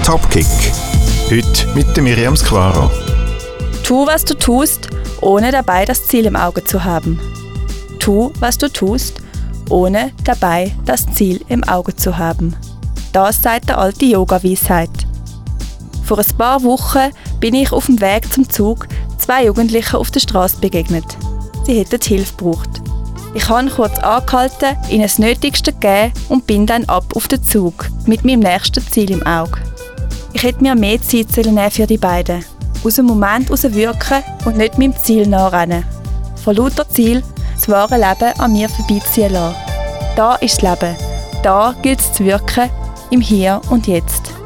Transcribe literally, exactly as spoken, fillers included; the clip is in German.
Topkick. Heute mit der Miriam Squaro. Tu, was du tust, ohne dabei das Ziel im Auge zu haben. Tu, was du tust, ohne dabei das Ziel im Auge zu haben. Das sagt der alte Yoga-Weisheit. Vor ein paar Wochen bin ich auf dem Weg zum Zug zwei Jugendlichen auf der Straße begegnet. Sie hätten Hilfe gebraucht. Ich habe kurz angehalten, ihnen das Nötigste gegeben und bin dann ab auf den Zug mit meinem nächsten Ziel im Auge. Ich hätte mir mehr Zeit nehmen für die beiden. Aus dem Moment heraus wirken und nicht meinem Ziel nachrennen. Von lauter Ziel das wahre Leben an mir vorbeiziehen lassen. Da ist das Leben. Da gilt es zu wirken, im Hier und Jetzt.